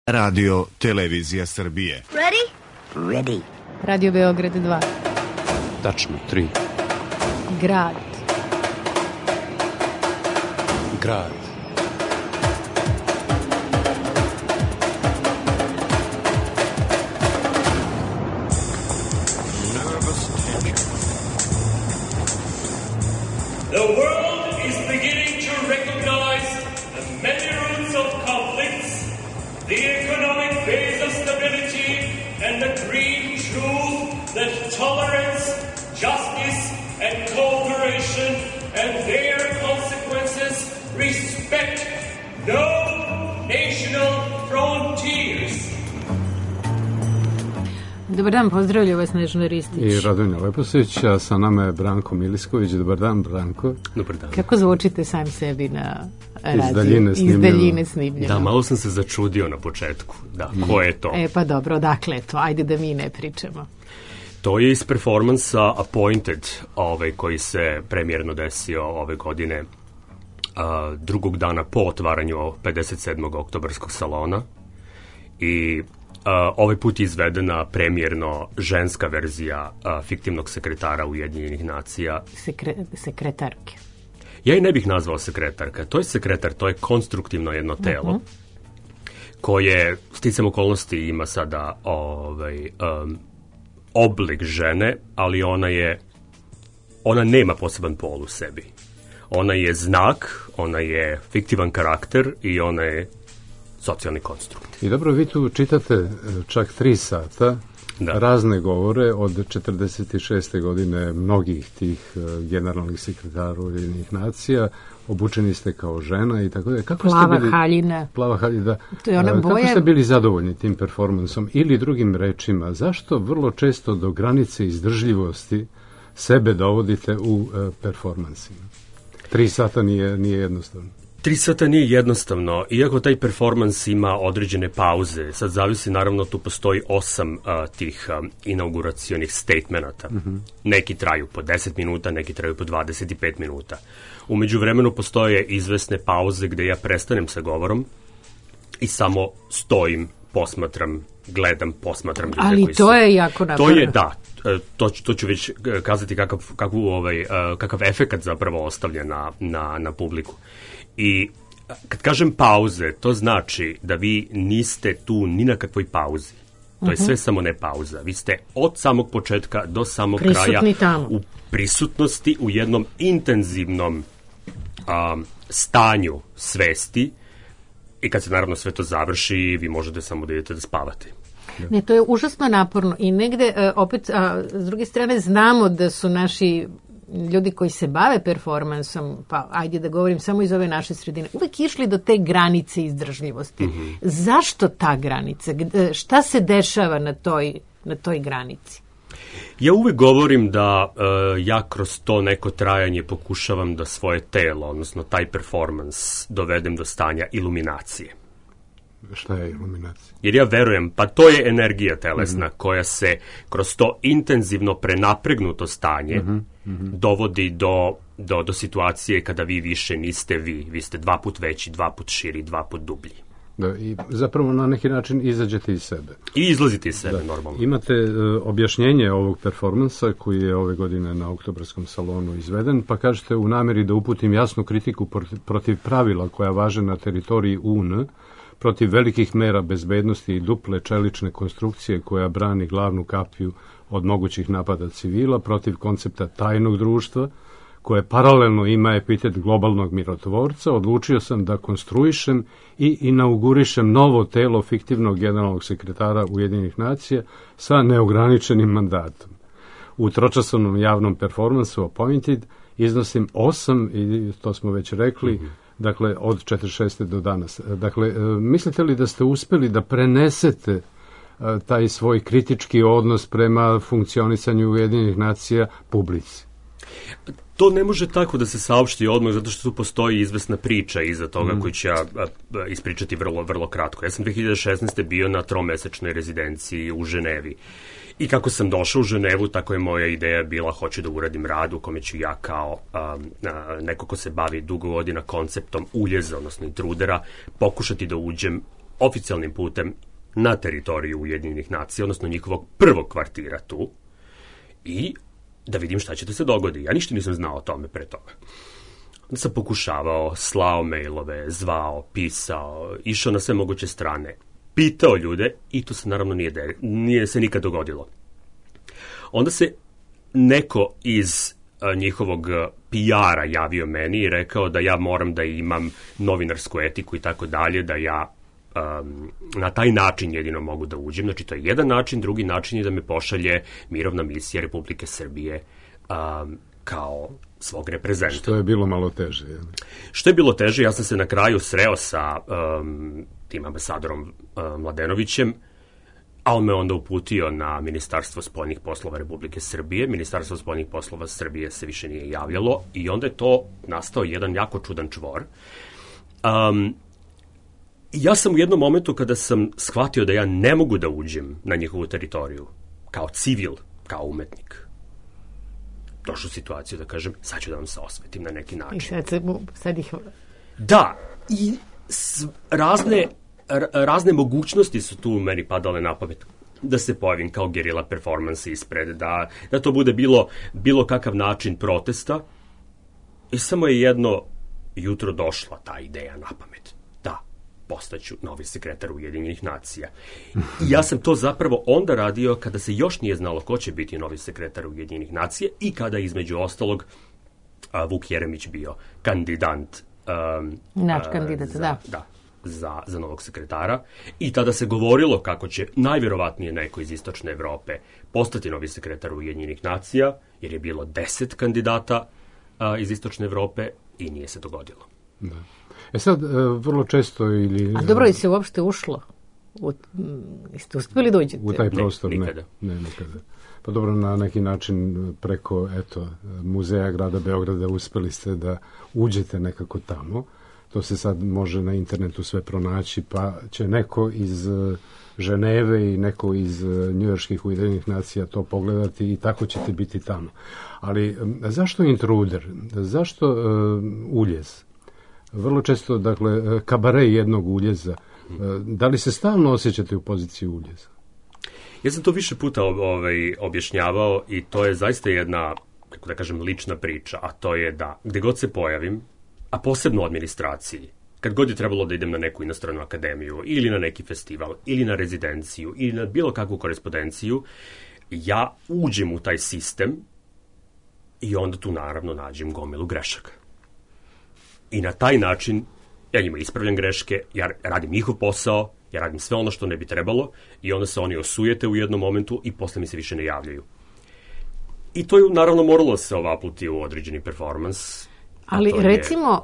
Radio Televizija Srbije. Ready? Ready. Radio Beograd 2. Tačno, 3. Grad. Grad. The world is beginning to recognize the many roots of conflicts, the economic base of stability, and the green truth that tolerance, justice, and cooperation and their consequences respect no national frontiers. Dobar dan, pozdravljaju vas Nežna Ristić i Radonja Leposević, a sa nama je Branko Milisković. Dobar dan, Branko. Dobar dan. Kako zvučite sam sebi na radiju? Iz daljine snimljeno. Da, malo sam se začudio na početku. Da, ko je to? Pa dobro, odakle je to? Ajde da mi ne pričamo. To je iz performansa Appointed, koji se premijerno desio ove godine, drugog dana po otvaranju 57. oktobarskog salona. I ovaj put je izvedena premijerno ženska verzija fiktivnog sekretara Ujedinjenih nacija. Sekretarke. Ja i ne bih nazvao sekretarka. To je sekretar, to je konstruktivno jedno telo koje, sticam okolnosti, ima sada oblik žene, ali ona nema poseban pol u sebi. Ona je znak, ona je fiktivan karakter i ona je socijalni konstrukt. I dobro, vi tu čitate čak 3 sata razne govore od 46. godine mnogih tih generalnih sekretara Ujedinjenih nacija, obučeni ste kao žena i tako da. Plava haljina. To je ona boja. Kako ste bili zadovoljni tim performansom ili drugim rečima, zašto vrlo često do granice izdržljivosti sebe dovodite u performansima? 3 sata nije jednostavno. 3 sata nije jednostavno, iako taj performans ima određene pauze. Sad zavisi, naravno, tu postoji 8 tih inauguracionih statemenata. Neki traju po 10 minuta, neki traju po 25 minuta. U međuvremenu postoje izvesne pauze gde ja prestanem sa govorom i samo stojim, posmatram, gledam, posmatram ljude ali koji to je jako naporno. To je, da, to ću već kazati kakav efekat zapravo ostavlja na publiku. I kad kažem pauze, to znači da vi niste tu ni na kakvoj pauzi. To je sve samo ne pauza. Vi ste od samog početka do samog kraja u prisutnosti, u jednom intenzivnom stanju svesti, i kad se naravno sve to završi, vi možete samo da idete da spavate. Ne, to je užasno naporno i negde opet, s druge strane, znamo da su naši ljudi koji se bave performansom, pa ajde da govorim samo iz ove naše sredine, uvek išli do te granice izdržljivosti. Zašto ta granica? Šta se dešava na toj granici? Ja uvek govorim da ja kroz to neko trajanje pokušavam da svoje telo, odnosno taj performans, dovedem do stanja iluminacije. Šta je iluminacija? Jer ja verujem, pa to je energija telesna koja se kroz to intenzivno prenapregnuto stanje dovodi do situacije kada vi više niste vi ste 2 put veći, 2 put širi, 2 put dublji. Da, i zapravo na neki način izađete iz sebe. I izlazite iz sebe, normalno. Imate objašnjenje ovog performansa koji je ove godine na oktobarskom salonu izveden, pa kažete u nameri da uputim jasnu kritiku protiv pravila koja važe na teritoriji UN, protiv velikih mera bezbednosti i duple čelične konstrukcije koja brani glavnu kapiju od mogućih napada civila, protiv koncepta tajnog društva, koje paralelno ima epitet globalnog mirotvorca, odlučio sam da konstruišem i inaugurišem novo telo fiktivnog generalnog sekretara Ujedinjenih nacija sa neograničenim mandatom. U tročasovnom javnom performansu Appointed iznosim 8, i to smo već rekli, dakle, od 46. do danas. Dakle, mislite li da ste uspeli da prenesete taj svoj kritički odnos prema funkcionisanju Ujedinjenih nacija publici? To ne može tako da se saopšti odmah, zato što tu postoji izvesna priča iza toga koju ću ja ispričati vrlo, vrlo kratko. Ja sam 2016. bio na 3-mesečnoj rezidenciji u Ženevi. I kako sam došao u Ženevu, tako je moja ideja bila, hoću da uradim rad u kome ću ja kao neko ko se bavi dugo godina konceptom uljeza, odnosno intrudera, pokušati da uđem oficijalnim putem na teritoriju Ujedinjenih nacija, odnosno njihovog prvog kvartira tu, i da vidim šta će da se dogodi. Ja ništa nisam znao o tome pre toga. Onda sam pokušavao, slao mailove, zvao, pisao, išao na sve moguće strane, pitao ljude i to se naravno nije se nikad dogodilo. Onda se neko iz njihovog PR-a javio meni i rekao da ja moram da imam novinarsku etiku i tako dalje, da ja na taj način jedino mogu da uđem. Znači, to je jedan način, drugi način je da me pošalje Mirovna misija Republike Srbije kao svog reprezenta. Što je bilo malo teže. Što je bilo teže, ja sam se na kraju sreo sa tim ambasadorom Mladenovićem, a on me onda uputio na Ministarstvo spoljnih poslova Republike Srbije. Ministarstvo spoljnih poslova Srbije se više nije javljalo i onda je to nastao jedan jako čudan čvor. Ja sam u jednom momentu kada sam shvatio da ja ne mogu da uđem na njihovu teritoriju kao civil, kao umetnik, došao u situaciju da kažem, sad ću da vam se osvetim na neki način. I sad ih... Da, i razne mogućnosti su tu meni padale na pamet. Da se pojavim kao gerila performans ispred, da to bude bilo kakav način protesta. I samo je jedno jutro došla ta ideja na pamet. Da, postaću novi sekretar Ujedinjenih nacija. I ja sam to zapravo onda radio kada se još nije znalo ko će biti novi sekretar Ujedinjenih nacija i kada između ostalog Vuk Jeremić bio kandidant. Naš kandidat, da. Za novog sekretara i tada se govorilo kako će najvjerovatnije neko iz Istočne Evrope postati novi sekretar Ujedinjenih nacija, jer je bilo 10 kandidata iz Istočne Evrope i nije se dogodilo. Da. Sad, vrlo često ili... A dobro, je se uopšte ušlo? Jeste uspjeli dođete? U taj prostor? Nikada. Ne, nikada. Pa dobro, na neki način preko, Muzeja grada Beograda uspeli ste da uđete nekako tamo. To se sad može na internetu sve pronaći, pa će neko iz Ženeve i neko iz njujorških Ujedinjenih nacija to pogledati i tako ćete biti tamo. Ali zašto intruder? Zašto uljez? Vrlo često, dakle, kabare jednog uljeza. Da li se stalno osjećate u poziciji uljeza? Ja sam to više puta objašnjavao i to je zaista jedna, kako da kažem, lična priča, a to je da gde god se pojavim, a posebno u administraciji, kad god je trebalo da idem na neku inostranu akademiju ili na neki festival, ili na rezidenciju, ili na bilo kakvu korespondenciju, ja uđem u taj sistem i onda tu naravno nađem gomilu grešaka. I na taj način ja njima ispravljam greške, ja radim njihov posao, ja radim sve ono što ne bi trebalo i onda se oni osujete u jednom momentu i posle mi se više ne javljaju. I to je naravno moralo se ovaputi u određeni performans. Ali recimo,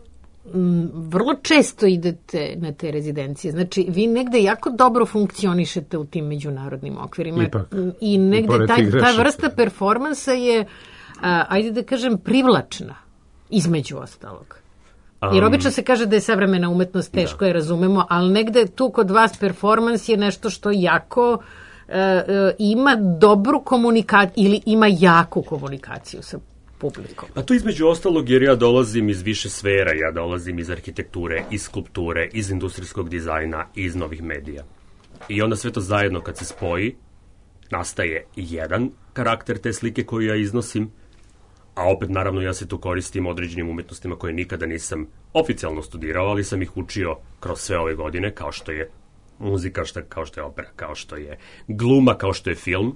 vrlo često idete na te rezidencije. Znači, vi negde jako dobro funkcionišete u tim međunarodnim okvirima. Ipak, i negde ta vrsta performansa je, ajde da kažem, privlačna, između ostalog. Jer obično se kaže da je savremena umetnost, teško je razumemo, ali negde tu kod vas performans je nešto što jako ima dobru komunikaciju ili ima jaku komunikaciju sa publikom. A to između ostalog jer ja dolazim iz više sfera, ja dolazim iz arhitekture, iz skulpture, iz industrijskog dizajna, iz novih medija. I onda sve to zajedno kad se spoji, nastaje jedan karakter te slike koju ja iznosim, a opet naravno ja se tu koristim određenim umetnostima koje nikada nisam oficijalno studirao, ali sam ih učio kroz sve ove godine, kao što je muzika, kao što je opera, kao što je gluma, kao što je film.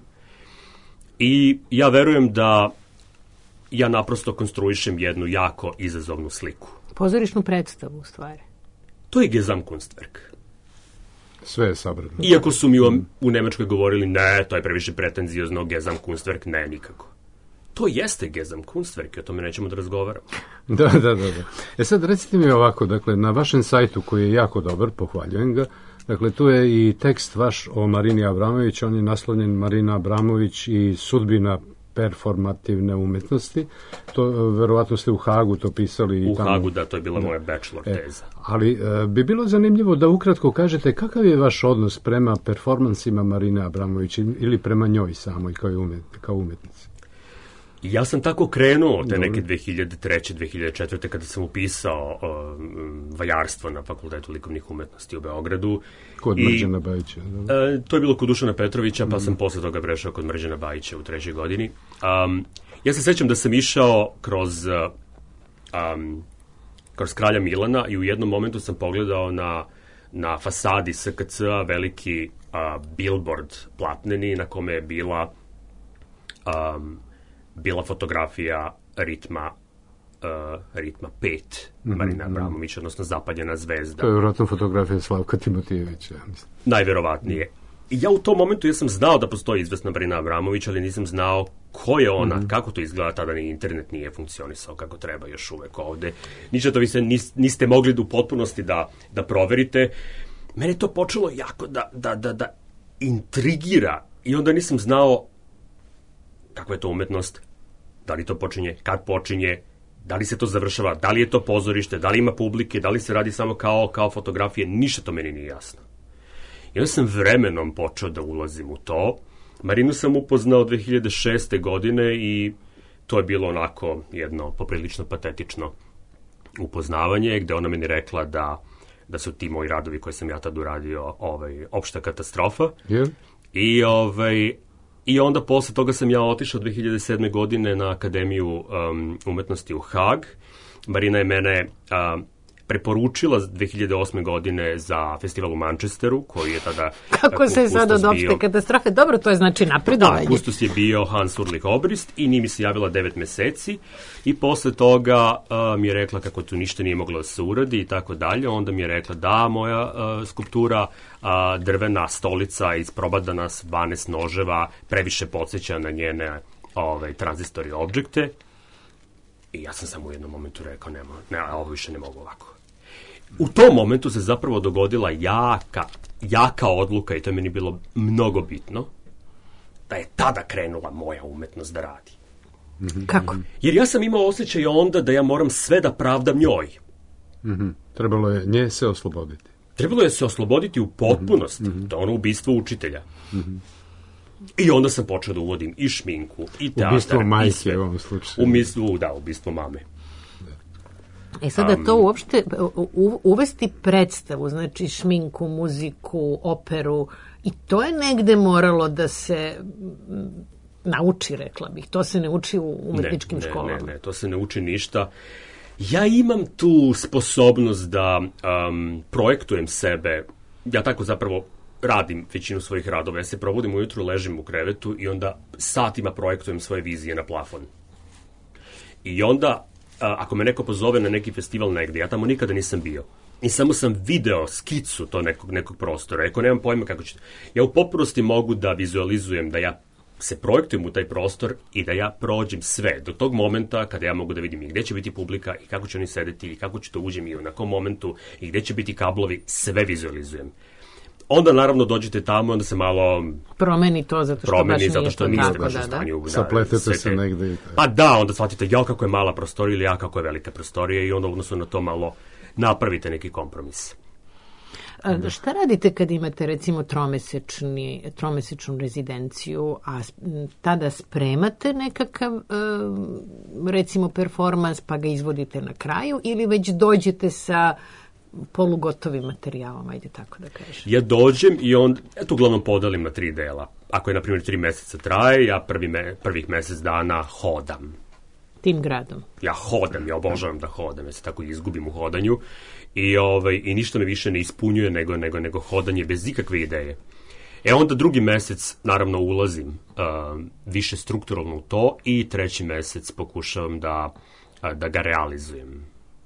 I ja verujem da ja naprosto konstruišem jednu jako izazovnu sliku. Pozorišnu predstavu, u stvari. To je Gesamtkunstwerk. Sve je sabrano. Iako su mi u Nemačkoj govorili, ne, to je previše pretenziozno, Gesamtkunstwerk, ne, nikako. To jeste Gesamtkunstwerk, o tome nećemo da razgovaramo. Da. Sad recite mi ovako, dakle, na vašem sajtu koji je jako dobar, pohvaljujem ga, dakle, tu je i tekst vaš o Marini Abramović, on je naslovljen Marina Abramović i sudbina performativne umetnosti. To verovatno ste u Hagu to pisali. U Hagu, da, to je bila moja bachelor teza. Ali bi bilo zanimljivo da ukratko kažete kakav je vaš odnos prema performansima Marine Abramović ili prema njoj samoj kao umetnici? I ja sam tako krenuo te neke 2003. 2004. kada sam upisao vajarstvo na Fakultetu likovnih umetnosti u Beogradu. Kod Mrđana Bajića. To je bilo kod Dušana Petrovića, pa sam posle toga prešao kod Mrđana Bajića u 3. godini. Ja se sećam da sam išao kroz Kralja Milana i u jednom momentu sam pogledao na fasadi SKC-a veliki billboard platneni na kome je bila fotografija ritma 5 Marina Abramovića, odnosno Zapaljena zvezda. To je vjerojatno fotografija Slavka Timotijevića. Najverovatnije. I ja u tom momentu ja sam znao da postoji izvesna Marina Abramović, ali nisam znao ko je ona, kako to izgleda, tada ni internet nije funkcionisao kako treba još uvek ovde. Ništa to vi se niste mogli u potpunosti da proverite. Mene to počelo jako da intrigira i onda nisam znao kakva je to umetnost, da li to počinje, kad počinje, da li se to završava, da li je to pozorište, da li ima publike, da li se radi samo kao fotografije, ništa to meni nije jasno. I onda sam vremenom počeo da ulazim u to. Marinu sam upoznao 2006. godine i to je bilo onako jedno poprilično patetično upoznavanje, gde ona meni rekla da su ti moji radovi koje sam ja tad uradio opšta katastrofa. Yeah. I onda posle toga sam ja otišao 2007. godine na Akademiju umetnosti u Hag. Marina je mene preporučila 2008. godine za festival u Manchesteru, koji je tada... Kako se sad od opšte katastrofe? Dobro, to je znači napredovanje. Kustos je bio Hans Ulrich Obrist i nije mi se javila 9 meseci i posle toga mi je rekla kako tu ništa nije moglo da se uradi i tako dalje. Onda mi je rekla da moja skulptura drvena stolica isprobadana s 12 noževa previše podsjeća na njene tranzistori objekte. I ja sam samo u jednom momentu rekao, ovo više ne mogu ovako. U tom momentu se zapravo dogodila jaka odluka i to je meni bilo mnogo bitno, da je tada krenula moja umetnost da radi. Kako? Jer ja sam imao osjećaj onda da ja moram sve da pravdam njoj. Trebalo je nje se osloboditi. Trebalo je se osloboditi u potpunosti. To je ono ubistvo učitelja. I onda sam počeo da uvodim i šminku, i teatar. Ubistvo majke u ovom slučaju. Ubistvo mame. Sada to uopšte, uvesti predstavu, znači šminku, muziku, operu, i to je negde moralo da se nauči, rekla bih. To se ne uči u umetničkim školama. Ne, to se ne uči ništa. Ja imam tu sposobnost da projektujem sebe, ja tako zapravo radim većinu svojih radova. Ja se probudim ujutru, ležim u krevetu i onda satima projektujem svoje vizije na plafon. I onda, ako me neko pozove na neki festival negde, ja tamo nikada nisam bio. I samo sam video skicu to nekog prostora. Ako nemam pojma kako će... Ja u potpunosti mogu da vizualizujem, da ja se projektujem u taj prostor i da ja prođem sve do tog momenta kada ja mogu da vidim i gde će biti publika i kako će oni sedeti i kako će to uđem i na kom momentu i gde će biti kablovi, sve vizualizujem. Onda naravno dođete tamo i onda se malo promeni to zato što niste baš u stanju. Sapletete se negde. Pa da, onda shvatite kako je mala prostorija ili kako je velika prostorija i onda odnosno na to malo napravite neki kompromis. Šta radite kad imate recimo tromesečnu rezidenciju, a tada spremate nekakav recimo performans pa ga izvodite na kraju ili već dođete sa polugotovim materijalom, ajde tako da kažem? Ja dođem i onda, to uglavnom podelim na 3 dela. Ako je, na primjer, 3 meseca traje, ja prvih mesec dana hodam. Tim gradom? Ja hodam, ja obožavam da hodam, ja se tako izgubim u hodanju i ništa me više ne ispunjuje nego hodanje bez ikakve ideje. Onda 2. mesec, naravno, ulazim više strukturalno u to i 3. mesec pokušavam da ga realizujem.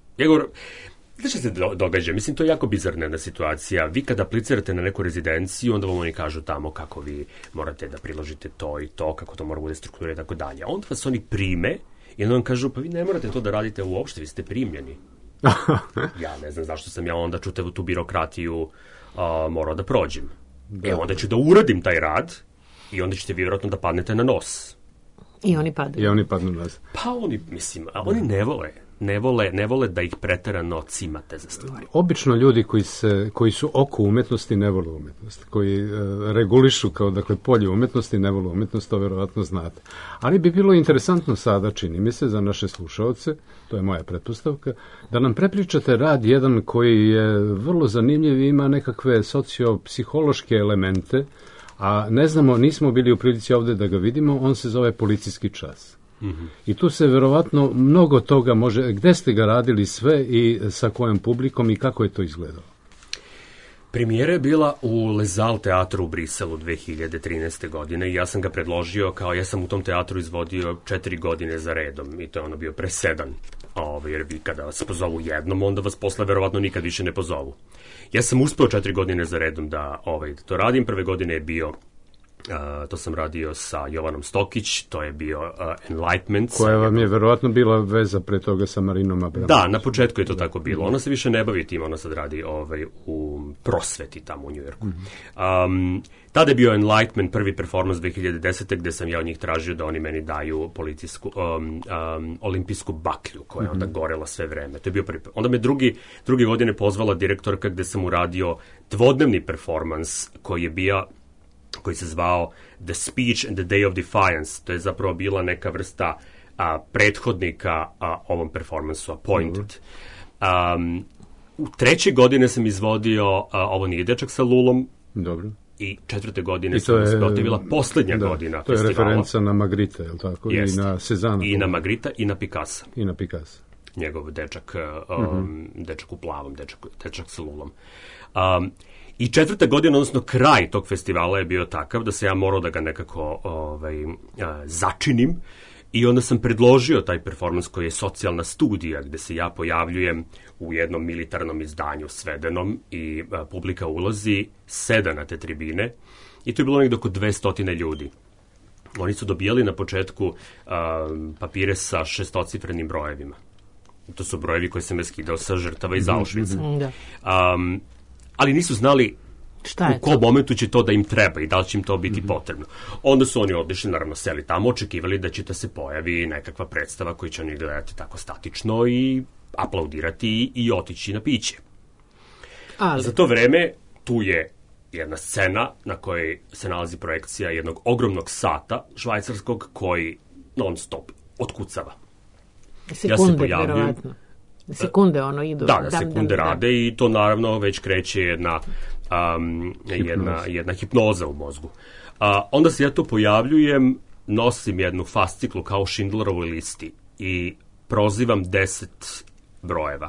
Šta se događa? Mislim, to je jako bizarna situacija. Vi kada aplicirate na neku rezidenciju, onda vam oni kažu tamo kako vi morate da priložite to i to, kako to mora bude struktura i tako dalje. Onda vas oni prime i onda vam kažu, pa vi ne morate to da radite uopšte, vi ste primljeni. Ja ne znam zašto sam ja onda čutavu tu birokratiju morao da prođem. Onda ću da uradim taj rad i onda ćete vi vjerojatno da padnete na nos. I oni padaju. I oni padnu na nos. Pa oni, mislim, oni ne vole. ne vole da ih preterano cimate za stvari. Obično ljudi koji su oko umetnosti ne vole umetnost, koji regulišu kao dakle polje umetnosti ne vole umetnost, to verovatno znate. Ali bi bilo interesantno sada, čini mi se, za naše slušaoce, to je moja pretpostavka, da nam prepričate rad jedan koji je vrlo zanimljiv i ima nekakve sociopsihološke elemente, a ne znamo, nismo bili u prilici ovde da ga vidimo, on se zove Policijski čas. I tu se verovatno mnogo toga može, gde ste ga radili sve i sa kojom publikom i kako je to izgledalo? Premijera je bila u Les Halles teatru u Briselu 2013. godine i ja sam ga predložio ja sam u tom teatru izvodio 4 godine za redom i to je ono bio presedan. Jer vi kada vas pozovu jednom, onda vas posle verovatno nikad više ne pozovu. Ja sam uspeo 4 godine za redom da to radim. Prve godine je bio to sam radio sa Jovanom Stokić, to je bio Enlightenment. Koja vam je verovatno bila veza pre toga sa Marinom Abramović. Da, na početku je to tako bilo. Ona se više ne bavi tim, ona sad radi u prosveti tamo u Njujorku. Tada je bio Enlightenment, prvi performans 2010. gde sam ja od njih tražio da oni meni daju olimpijsku baklju, koja je onda gorela sve vreme. To je bio prvi. Onda me druge godine pozvala direktorka gde sam uradio dvodnevni performans koji se zvao The Speech and the Day of Defiance. To je zapravo bila neka vrsta prethodnika ovom performansu, Appointed. U 3. godine sam izvodio Ovo nije dečak sa lulom. Dobro. I 4. godine sam izvodio, to je bila poslednja godina to je festivala. Referenca na Magritte, je li tako? Jest. I na Cezanna. I na Magritte i na Picassa. I na Picassa. Njegov dečak, dečak u plavom, dečak sa lulom. I 4. godina, odnosno kraj tog festivala je bio takav da se ja morao da ga nekako začinim i onda sam predložio taj performans koji je socijalna studija gde se ja pojavljujem u jednom militarnom izdanju svedenom i publika ulazi, seda na te tribine i to je bilo nekdo oko 200 ljudi. Oni su dobijali na početku papire sa 6-cifrenim brojevima. To su brojevi koji sam je skidao sa žrtava iz Auschwitza. Ali nisu znali u kom momentu će to da im treba i da li će im to biti potrebno. Onda su oni otišli, naravno seli tamo, očekivali da će da se pojavi nekakva predstava koju će oni gledati tako statično i aplaudirati i otići na piće. Za to vreme tu je jedna scena na kojoj se nalazi projekcija jednog ogromnog sata švajcarskog koji non stop otkucava. Sekunde, verovatno. Sekunde idu. Da, sekunde rade i to naravno već kreće jedna hipnoza u mozgu. Onda se ja tu pojavljujem, nosim jednu fasciklu kao u Schindlerovoj listi i prozivam 10 brojeva.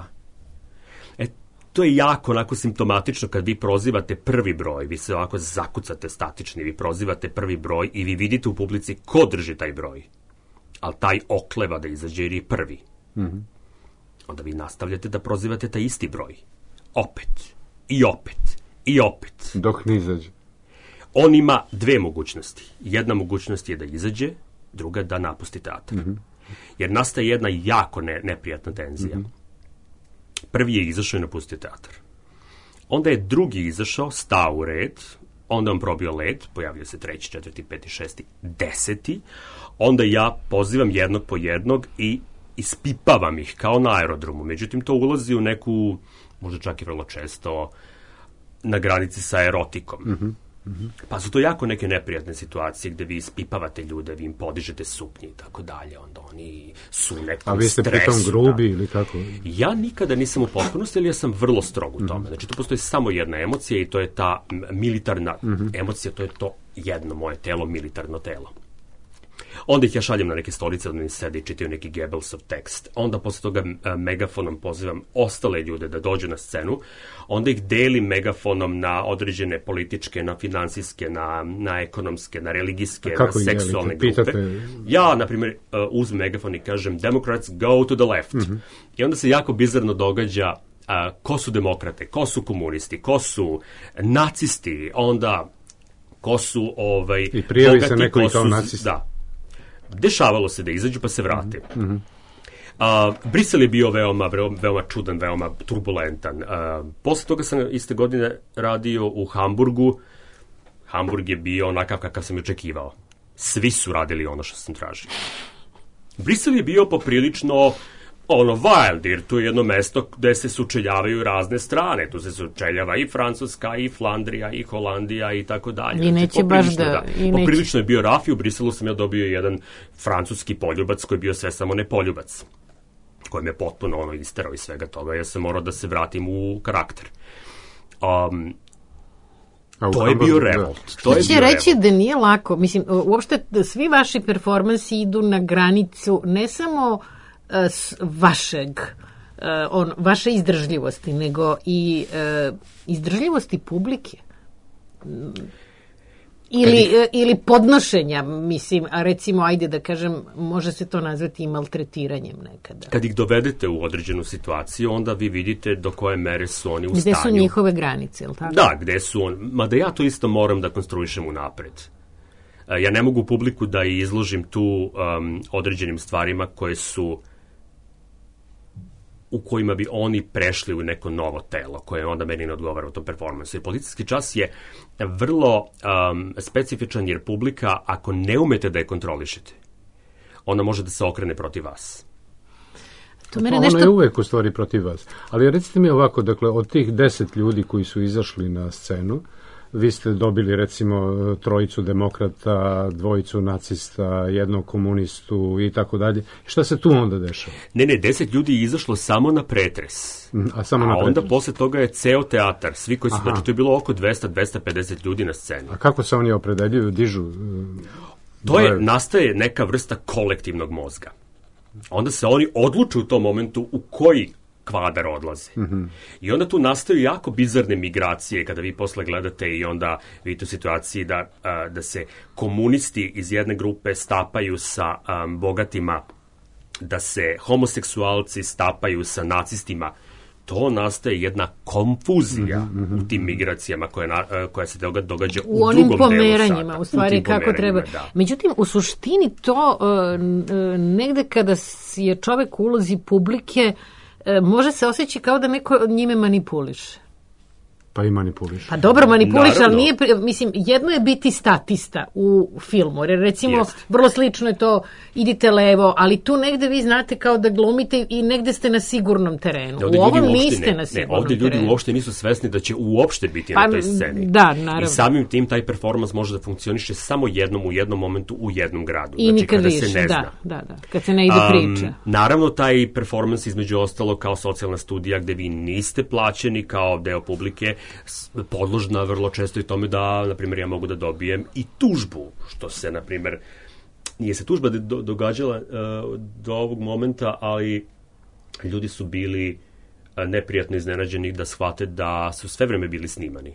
To je jako onako simptomatično kad vi prozivate prvi broj, vi se ovako zakucate statični, vi prozivate prvi broj i vi vidite u publici ko drži taj broj. Ali taj okleva da izađe jer je prvi. Onda vi nastavljate da prozivate taj isti broj. Opet. I opet. I opet. Dok ne izađe. On ima 2 mogućnosti. Jedna mogućnost je da izađe, druga da napusti teatar. Jer nastaje jedna jako neprijatna tenzija. Prvi je izašao i napustio teatar. Onda je drugi izašao, stao u red, onda on probio led, pojavio se 3., 4., 5., 6., 10. Onda ja pozivam jednog po jednog i ispipavam ih kao na aerodromu. Međutim, to ulazi u neku, možda čak i vrlo često, na granici sa erotikom. Pa su to jako neke neprijatne situacije gde vi ispipavate ljude, vi im podižete suknje i tako dalje, onda oni su u nekom stresu. A vi ste pritom grubi ili kako? Ja nikada nisam u potpunosti, ali ja sam vrlo strog u tome. Znači, tu postoji samo jedna emocija i to je ta militarna emocija, to je to jedno moje telo, militarno telo. Onda ih ja šaljem na neke stolice, da oni sede i čitaju neki Goebbelsov tekst. Onda posle toga megafonom pozivam ostale ljude da dođu na scenu. Onda ih delim megafonom na određene političke, na finansijske, na ekonomske, na religijske, na seksualne grupe. Ja, na primjer, uzmem megafon i kažem Democrats go to the left. I onda se jako bizarno događa ko su demokrate, ko su komunisti, ko su nacisti, onda ko su i prijavi se neko i kao nacist. Da. Dešavalo se da izađu pa se vrate. Brisel je bio veoma čudan, veoma turbulentan. Posle toga sam iste godine radio u Hamburgu. Hamburg je bio onakav kakav sam očekivao. Svi su radili ono što sam tražio. Brisel je bio poprilično Wildir, tu je jedno mesto gde se sučeljavaju razne strane, tu se sučeljava i Francuska, i Flandrija, i Holandija i tako dalje. I neće baš da... Poprilično je bio raf i u Briselu sam ja dobio jedan francuski poljubac koji je bio sve samo ne poljubac, koji me potpuno isterao iz svega toga, ja sam morao da se vratim u karakter. To je bio revolt. Što će reći da nije lako, mislim, uopšte svi vaši performansi idu na granicu ne samo vaše izdržljivosti, nego i izdržljivosti publike. Ili podnošenja, mislim, a recimo, ajde da kažem, može se to nazvati i maltretiranjem nekada. Kad ih dovedete u određenu situaciju, onda vi vidite do koje mere su oni u stanju. Gde su njihove granice, ili tako? Da, gde su oni. Mada ja to isto moram da konstruišem unapred. Ja ne mogu publiku da izložim tu određenim stvarima koje su u kojima bi oni prešli u neko novo telo, koje onda meni ne odgovara u tom performansu. Jer policijski čas je vrlo specifičan, jer publika, ako ne umete da je kontrolišete, ona može da se okrene protiv vas. Ona je uvek u stvari protiv vas. Ali recite mi ovako, dakle, od tih 10 ljudi koji su izašli na scenu, vi ste dobili recimo 3 demokrata, 2 nacista, 1 komunistu i tako dalje. Šta se tu onda dešava? Ne, 10 ljudi je izašlo samo na pretres. A onda posle toga je ceo teatar, svi koji su, znači to je bilo oko 200-250 ljudi na sceni. A kako se oni opredeljuju, dižu? Nastaje neka vrsta kolektivnog mozga. Onda se oni odluče u tom momentu u koji kvadar odlaze. I onda tu nastaju jako bizarne migracije kada vi posle gledate i onda vidite u situaciji da se komunisti iz jedne grupe stapaju sa bogatima, da se homoseksualci stapaju sa nacistima. To nastaje jedna konfuzija u tim migracijama koja se događa u drugom delu sata. U onim pomeranjima, u stvari kako treba. Da. Međutim, u suštini to negde kada je čovek u ulozi publike, može se osjeći kao da neko njime manipuliše. Pa i manipuliše. Pa dobro manipuliše, ali nije, mislim, jedno je biti statista u filmu, jer recimo, vrlo slično je to, idite levo, ali tu negde vi znate kao da glumite i negde ste na sigurnom terenu. U ovom niste na sigurnom terenu. Ovde ljudi uopšte nisu svesni da će uopšte biti na toj sceni. Da, naravno. I samim tim taj performans može da funkcioniše samo u jednom momentu, u jednom gradu. I znači, nikad više, da, kad se ne ide priča. Naravno, taj performans između ostalo kao socijalna studija gde vi niste plaćeni kao deo publike, podložna vrlo često i tome da, na primjer, ja mogu da dobijem i tužbu, što se, na primjer, nije se tužba događala do ovog momenta, ali ljudi su bili neprijatno iznenađeni da shvate da su sve vreme bili snimani.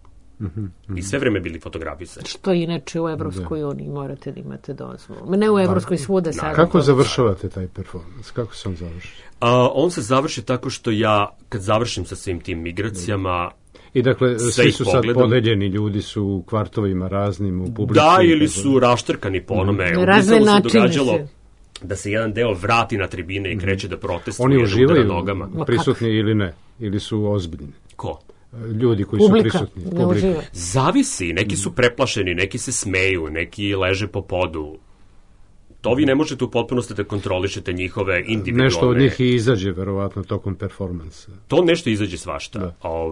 I sve vreme bili fotografisani. Što inače u Evropskoj uniji morate da imate dozvolu. Ne u Evropskoj, svuda sada. Kako završavate taj performans? Kako se on završi? On se završi tako što ja, kad završim sa svim tim migracijama, i dakle, svi su sad podeljeni, ljudi su u kvartovima raznim, u publici. Da, ili su raštrkani po onome. Razne načine se. Da se jedan deo vrati na tribine i kreće da protestuje. Oni uživaju prisutni ili ne? Ili su ozbiljni? Ko? Ljudi koji su prisutni. Publika. Zavisi, neki su preplašeni, neki se smeju, neki leže po podu. To vi ne možete u potpunosti da kontrolišete njihove individualne... Nešto od njih i izađe, verovatno, tokom performansa. To nešto izađe svašta.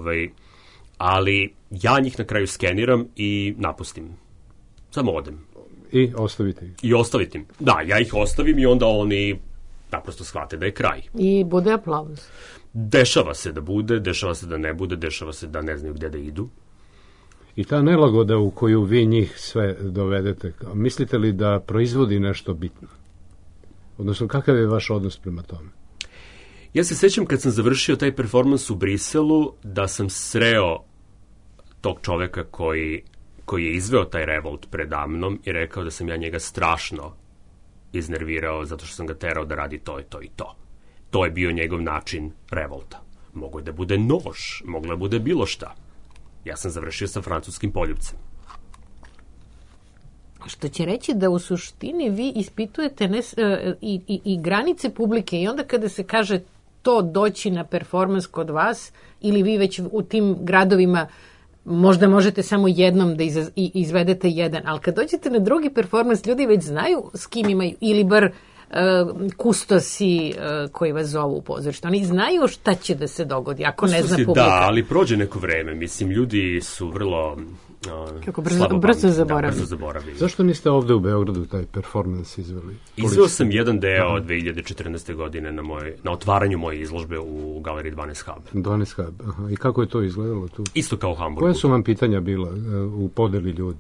Ali ja njih na kraju skeniram i napustim. Samo odem. I ostavite ih. I ostavite im. Da, ja ih ostavim i onda oni naprosto shvate da je kraj. I bude aplauz. Dešava se da bude, dešava se da ne bude, dešava se da ne znaju gde da idu. I ta nelagoda u koju vi njih sve dovedete, mislite li da proizvodi nešto bitno? Odnosno, kakav je vaš odnos prema tome? Ja se sećam kad sam završio taj performans u Briselu, da sam sreo tog čoveka koji je izveo taj revolt predamnom i rekao da sam ja njega strašno iznervirao zato što sam ga terao da radi to i to i to. To je bio njegov način revolta. Mogo je da bude nož, moglo da bude bilo šta. Ja sam završio sa francuskim poljupcem. Što će reći da u suštini vi ispitujete i granice publike i onda kada se kaže to doći na performans kod vas ili vi već u tim gradovima možda možete samo jednom da izvedete jedan, ali kad dođete na drugi performans ljudi već znaju s kim imaju ili bar kustosi koji vas zovu u pozorište. Oni znaju šta će da se dogodi, ako ne zna publika. Da, ali prođe neko vreme. Mislim, ljudi su vrlo... Kako brzo zaboravili. Zašto niste ovde u Beogradu taj performans izveli? Izveo sam jedan deo 2014. godine na otvaranju moje izložbe u galeriji 12 Hub. 12 Hub, aha. I kako je to izgledalo tu? Isto kao u Hamburgu. Koje su vam pitanja bila u podeli ljudi?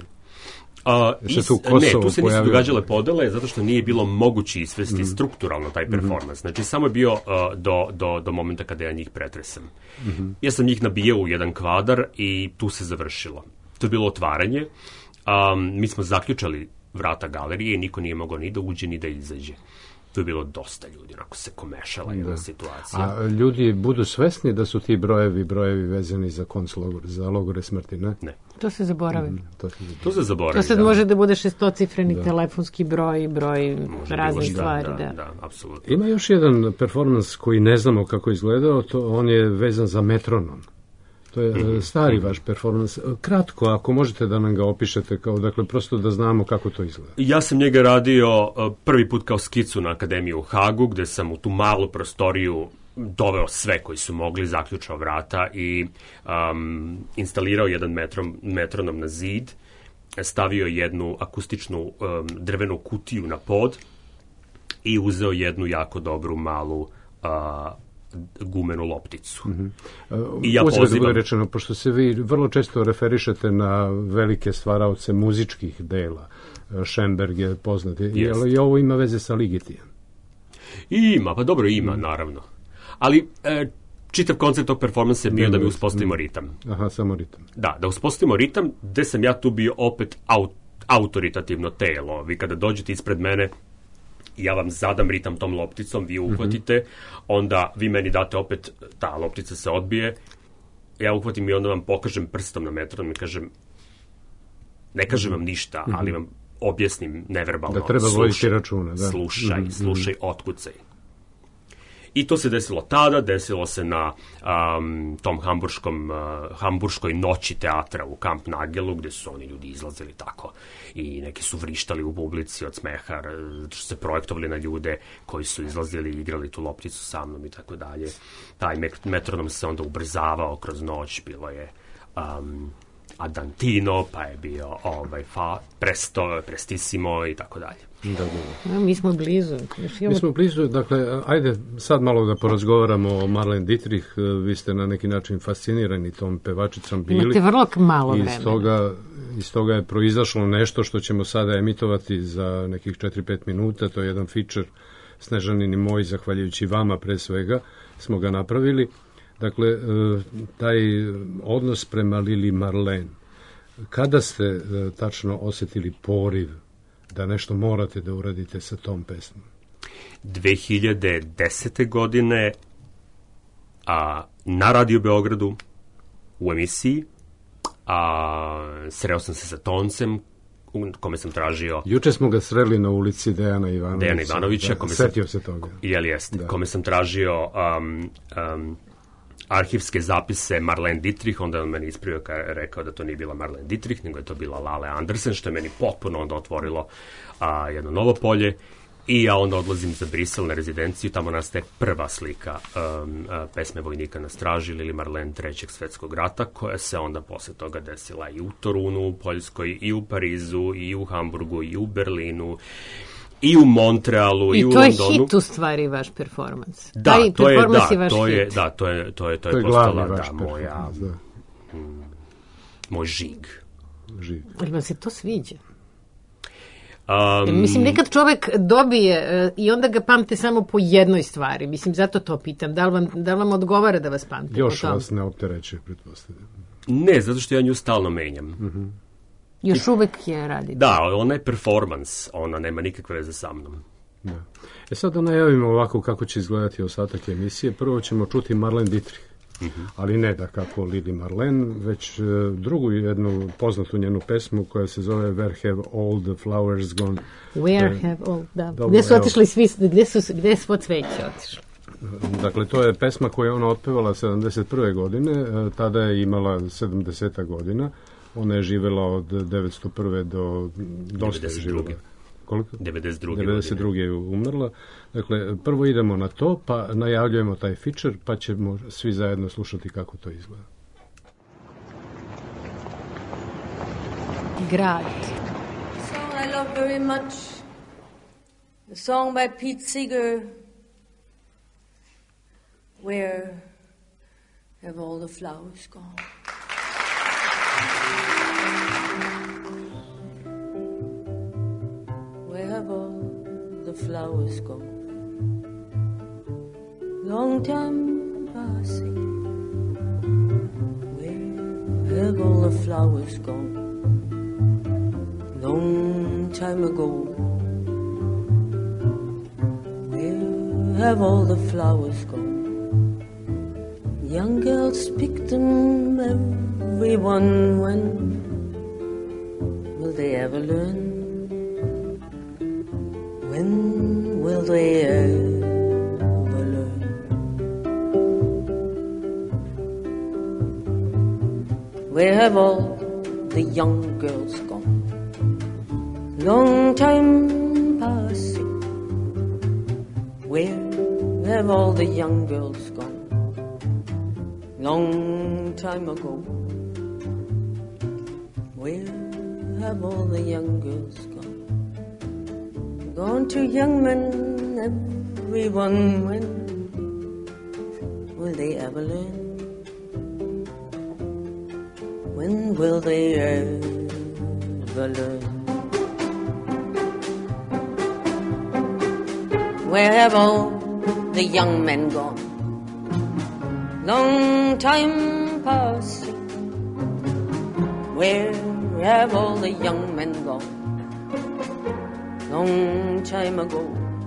Tu se nisu događale podele zato što nije bilo moguće isvesti strukturalno taj performans. Znači, samo je bio do momenta kada ja njih pretresam. Ja sam njih nabijao u jedan kvadar i tu se završilo. To je bilo otvaranje. Mi smo zaključali vrata galerije i niko nije mogao ni da uđe ni da izađe. Tu je bilo dosta ljudi, onako se komešala jedna situacija. A ljudi budu svesni da su ti brojevi vezani za koncentracione, za logore smrti, ne? Ne. To se zaboravi. To se zaboravi. To sad može da bude šestocifreni telefonski broj raznih stvari. Da, apsolutno. Ima još jedan performans koji ne znamo kako izgledao, on je vezan za metronom. To je stari vaš performans. Kratko, ako možete da nam ga opišete, dakle, prosto da znamo kako to izgleda. Ja sam njega radio prvi put kao skicu na Akademiju u Hagu, gde sam u tu malu prostoriju doveo sve koji su mogli, zaključao vrata i instalirao jedan metronom na zid, stavio jednu akustičnu drvenu kutiju na pod i uzeo jednu jako dobru malu gumenu lopticu. I ja pozivam... da bude rečeno, pošto se vi vrlo često referišete na velike stvaraoce muzičkih dela, Schoenberg je poznat, i ovo ima veze sa Ligetijem? Ima, pa dobro ima, naravno. Ali čitav koncept tog performansa je bio da mi uspostavimo ritam. Aha, samo ritam. Da uspostavimo ritam, gde sam ja tu bio opet autoritativno telo. Vi kada dođete ispred mene, ja vam zadam ritam tom lopticom, vi uhvatite, onda vi meni date opet, ta loptica se odbije, ja uhvatim i onda vam pokažem prstom na metronom i kažem, ne kažem vam ništa, ali vam objasnim neverbalno. Da treba voditi računa. Da. Slušaj, otkucaj. I to se desilo tada, desilo se na tom hamburškoj noći teatra u Kamp Nagelu, gde su oni ljudi izlazili tako i neki su vrištali u publici od smeha, što se projektovali na ljude koji su izlazili i igrali tu lopticu sa mnom i tako dalje. Taj metronom se onda ubrzavao kroz noć, bilo je Adantino, pa je bio Presto, Prestissimo i tako dalje. Mi smo blizu. Mi smo blizu, dakle, ajde sad malo da porazgovaramo o Marlene Dietrich. Vi ste na neki način fascinirani tom pevačicom bili. Imate vrlo malo vremena. Iz toga je proizašlo nešto što ćemo sada emitovati za nekih 4-5 minuta. To je jedan feature Snežanini moj, zahvaljujući vama pre svega, smo ga napravili. Dakle, taj odnos prema Lili Marlene, kada ste tačno osetili poriv da nešto morate da uradite sa tom pesmom? 2010. godine na Radio Beogradu u emisiji sreo sam se sa Toncem kome sam tražio... Juče smo ga sreli na ulici Dejana Ivanovića. Setio se toga. Kome sam tražio arhivske zapise Marlene Dietrich, onda on meni ispravio rekao da to nije bila Marlene Dietrich, nego je to bila Lale Andersen, što je meni potpuno onda otvorilo jedno novo polje. I ja onda odlazim za Brisel na rezidenciju, tamo nastaje prva slika pesme Vojnika na straži Lili Marlene Trećeg svetskog rata, koja se onda posle toga desila i u Torunu, u Poljskoj, i u Parizu, i u Hamburgu, i u Berlinu, i u Montrealu, i u Londonu. I to je hit u stvari vaš performans. Da, to je postala moj žig. Ali vam se to sviđa? Mislim, nekad čovek dobije i onda ga pamte samo po jednoj stvari. Mislim, zato to pitam. Da li vam odgovara da vas pamte? Još vas ne opterećuje, pretpostavljam. Ne, zato što ja nju stalno menjam. Još uvek je radite. Da, ona je performans, ona nema nikakve veze sa mnom. Da. Sad da najavimo ovako kako će izgledati ostatak emisije. Prvo ćemo čuti Marlene Dietrich, ali ne da kako Lili Marlene, već drugu jednu poznatu njenu pesmu koja se zove Where Have All the Flowers Gone. Where have all, da. Gde su otišli svi, gde je svo cveće otišlo? Dakle, to je pesma koju je ona otpevala 71. godine, tada je imala 70 godina. Ona je živela od 901. do dosta je živela. Koliko? 92. je umrla. Dakle, prvo idemo na to, pa najavljujemo taj feature, pa ćemo svi zajedno slušati kako to izgleda. Grad. The song I love very much, the song by Pete Seeger, Where Have All the Flowers Gone? Where have all the flowers gone? Long time passing. Where have all the flowers gone? Long time ago. Where have all the flowers gone? Young girls pick them, everyone. When will they ever learn? When will they ever learn? Where have all the young girls gone? Long time passing. Where have all the young girls gone? Long time ago. Where have all the young girls gone? Gone to young men, everyone. When will they ever learn? When will they ever learn? Where have all the young men gone? Long time passing. Where have all the young men gone? Long time ago.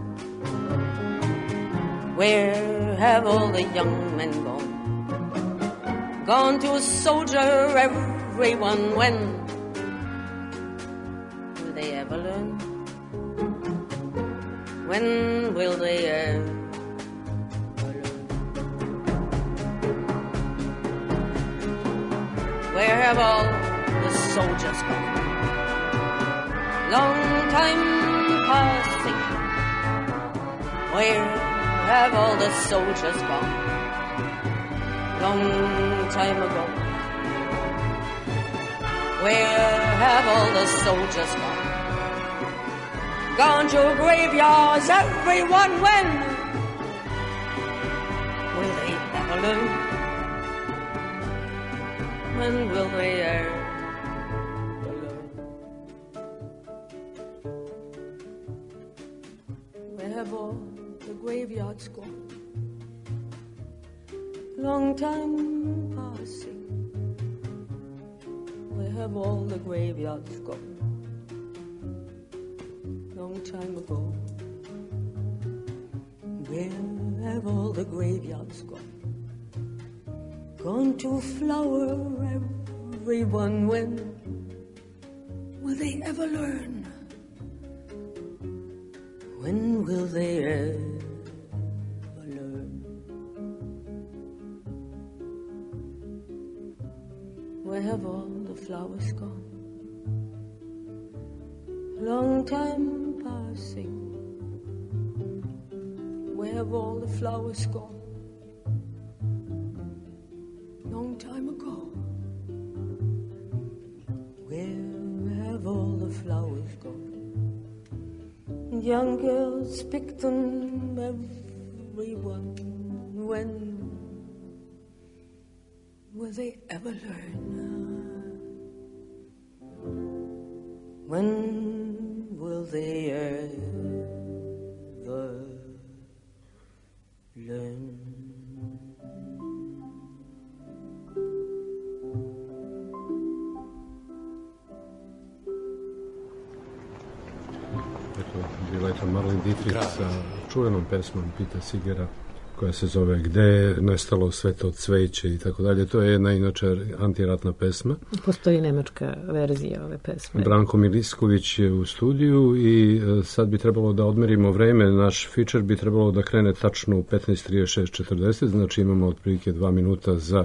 Where have all the young men gone? Gone to a soldier, everyone. When will they ever learn? When will they ever learn? Where have all the soldiers gone? Long time passing. Where have all the soldiers gone? Long time ago. Where have all the soldiers gone? Gone to graveyards, everyone. When will they ever learn? When will they ever learn? Where have all the graveyards gone? Long time passing. Where have all the graveyards gone? Long time ago. Where have all the graveyards gone? Gone to flower, everyone. When will they ever learn? When will they ever learn? Where have all the flowers gone? Long time passing. Where have all the flowers gone? Long time ago. Where have all the flowers gone? Young girls pick them, everyone. When will they ever learn? When will they ever learn? Bila je to Marlene Dietrich sa čuvenom pesmom Pita Seegera koja se zove Gde je nestalo sve to cveće i tako dalje. To je jedna inače antiratna pesma. Postoji nemačka verzija ove pesme. Branko Milisković je u studiju i sad bi trebalo da odmerimo vreme. Naš feature bi trebalo da krene tačno u 15:36:40, znači imamo otprilike 2 minuta za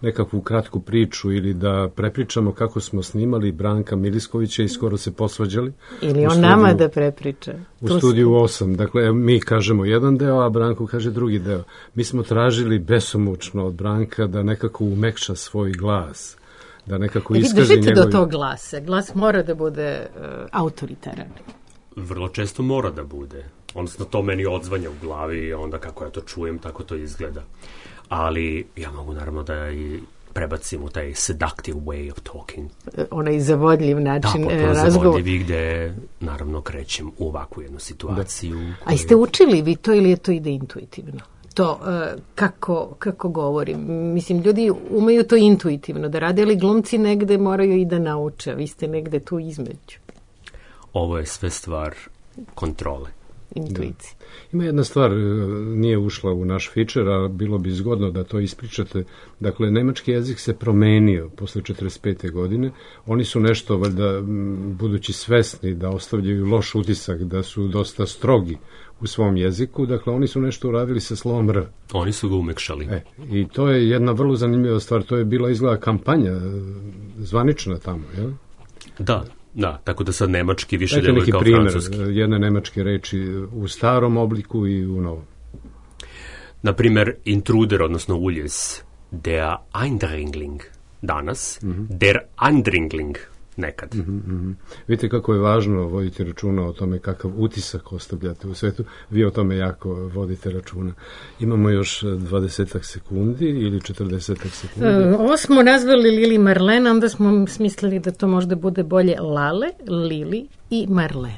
nekakvu kratku priču ili da prepričamo kako smo snimali Branka Miliskovića i skoro se posvađali. Ili on nama da prepriča. U studiju 8. Dakle, mi kažemo jedan deo, a Branko kaže drugi deo. Mi smo tražili besomučno od Branka da nekako umekša svoj glas, da nekako iskaže njegov... Držite do tog glasa. Glas mora da bude autoritaran. Vrlo često mora da bude. Odnosno, to meni odzvanja u glavi i onda kako ja to čujem, tako to izgleda. Ali ja mogu naravno da i prebacim u taj seductive way of talking. Onaj zavodljiv način razgovora. Da, zavodljivi gde naravno krećem u ovakvu jednu situaciju. A jeste učili vi to ili je to ide intuitivno? To kako govorim. Mislim, ljudi umeju to intuitivno da rade, ali glumci negde moraju i da nauče. Vi ste negde tu između. Ovo je sve stvar kontrole. Intuicije. Da. Ima jedna stvar, nije ušla u naš feature, a bilo bi zgodno da to ispričate. Dakle, nemački jezik se promenio posle 45. godine. Oni su nešto, valjda, budući svesni da ostavljaju loš utisak, da su dosta strogi u svom jeziku. Dakle, oni su nešto uradili sa slovom R. Oni su ga umekšali. I to je jedna vrlo zanimljiva stvar. To je bila izgleda kampanja zvanična tamo, jel? Da, tako da sad nemački više deluje kao francuski. Neki primjer, jedne nemačke reči u starom obliku i u novom. Naprimer, intruder, odnosno uljez, der Eindringling danas, der Eindringling nekad. Vidite kako je važno voditi računa o tome kakav utisak ostavljate u svetu. Vi o tome jako vodite računa. Imamo još 20 sekundi ili 40 sekundi. Ovo smo nazvali Lili Marlene, onda smo smislili da to možda bude bolje Lale, Lili i Marlene.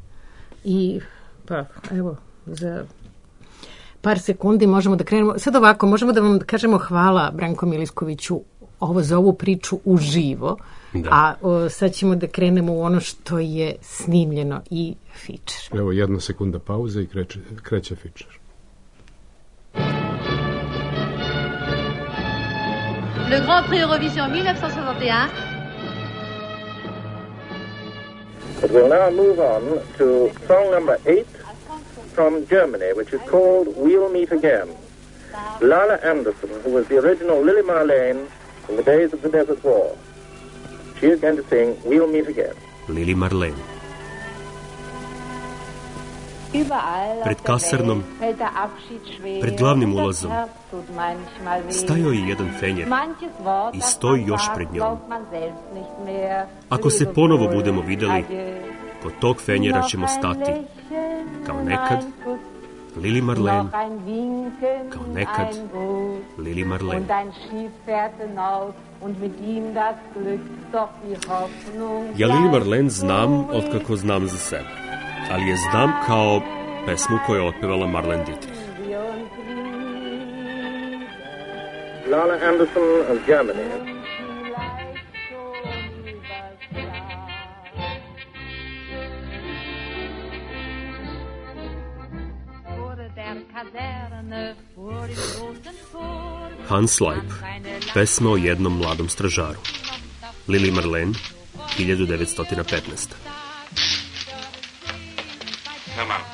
I pa evo, za par sekundi možemo da krenemo. Sad ovako, možemo da vam kažemo hvala Branko Miliskoviću za ovu priču uživo. Da. A sad ćemo da krenemo u ono što je snimljeno i feature. Evo 1 sekunda pauze i kreće feature. Le Grand Prix Eurovision 1961. But we'll now move on to song number 8 from Germany, which is called We'll Meet Again. Lala Anderson, who was the original Lili Marlene in the days of the Desert War. She is going to sing We'll Meet Again. Lili Marlene. Pred kasarnom, pred glavnim ulazom, stajao je jedan fenjer i stoji još pred njom. Ako se ponovo budemo videli, kod tog fenjera ćemo stati. Kao nekad, Lili Marlene, kao nekad, Lili Marlene. Ja Lili Marlene znam otkako znam za sebe, ali je znam kao pesmu koju je otpevala Marlene Dietrich. Lala Anderson of Germany. Hans Leib, pesma o jednom mladom stražaru. Lili Marlene, 1915. Hör mal.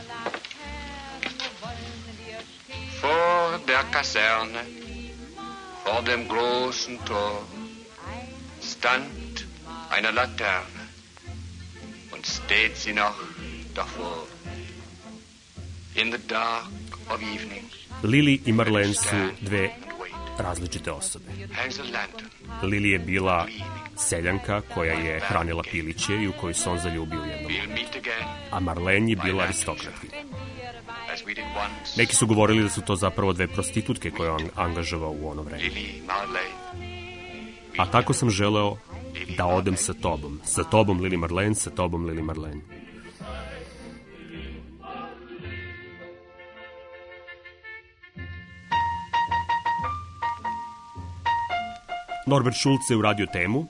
Vor der Kaserne, vor dem großen Tor, stand eine Laterne und steht sie noch davor. In the dark of evening. Lili i Marlene su dve različite osobe. Lili je bila seljanka koja je hranila piliće i u koju se on zaljubio jednom momentu. A Marlene je bila aristokratkinja. Neki su govorili da su to zapravo dve prostitutke koje on angažovao u ono vreme. A tako sam želeo da odem sa tobom. Sa tobom, Lili Marlene, sa tobom, Lili Marlene. Norbert Schulz je uradio temu.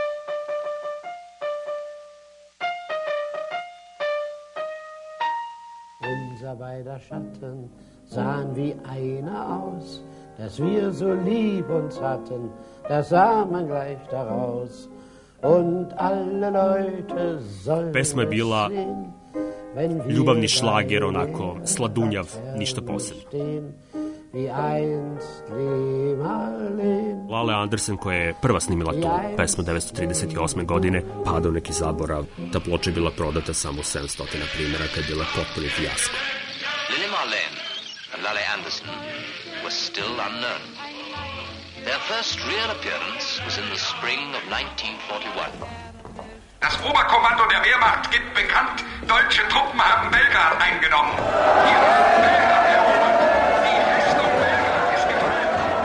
Unser beider Schatten sahen wie einer aus, dass wir so lieb uns hatten, das sah man gleich daraus. Und alle Leute sollen pesma je bila ljubavni šlager, onako sladunjav, ništa posebno. wie einst Limarlen. Lale Andersen, koja je prva snimila tu pesmu 1938. godine, pada u neki zaborav. Ta ploča je bila prodata samo u 700 primjera, kad je bila potpuni fijasko. Lili Marleen and Lale Andersen were still unknown. Their first real appearance was in the spring of 1941. Das Oberkommando der Wehrmacht gibt bekannt, deutsche Truppen haben Belgrad eingenommen. Die haben Belgrad erobert. Die Festung Belgrad ist gefallen.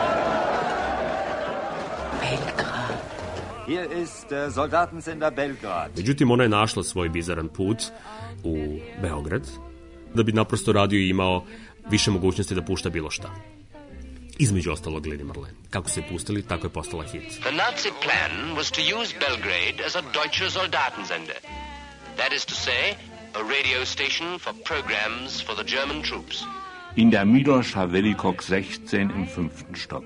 Belgrad. Hier ist Soldatensender Belgrad. Međutim, ona je našla svoj bizaran put u Beograd, da bi naprosto radio i imao više mogućnosti da pušta bilo šta. Između ostalog Lili Marleen. Kako su je pustili, tako je postala hit. The Nazi plan was to use Belgrade as a Deutsche Soldatensender. That is to say, a radio station for programs for the German troops. In der Miloša Velikog 16 im 5. Stock.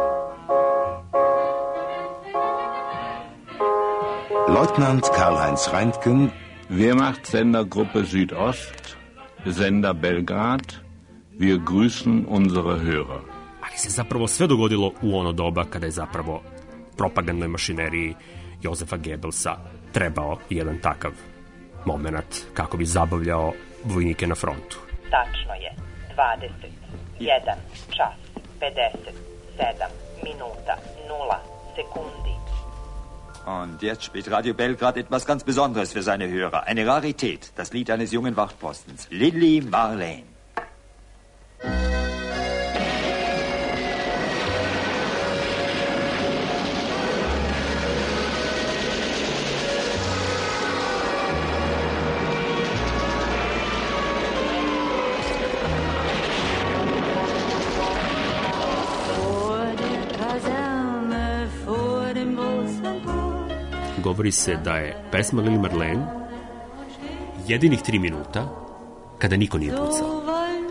Leutnant Karl-Heinz Reintgen, Wehrmachtsendergruppe Südost, Sender Belgrad, wir grüßen unsere Hörer. Ali se zapravo sve dogodilo u ono doba kada je zapravo propagandnoj mašineriji Jozefa Goebbelsa trebao jedan takav moment kako bi zabavljao vojnike na frontu. Tačno je 21 čas 57 minuta 0 sekundi. Und jetzt spielt Radio Belgrad etwas ganz Besonderes für seine Hörer. Eine Rarität, das Lied eines jungen Wachtpostens. Lili Marleen. Govori se da je pesma Lili Marleen jedinih 3 minuta kada niko nije pucao.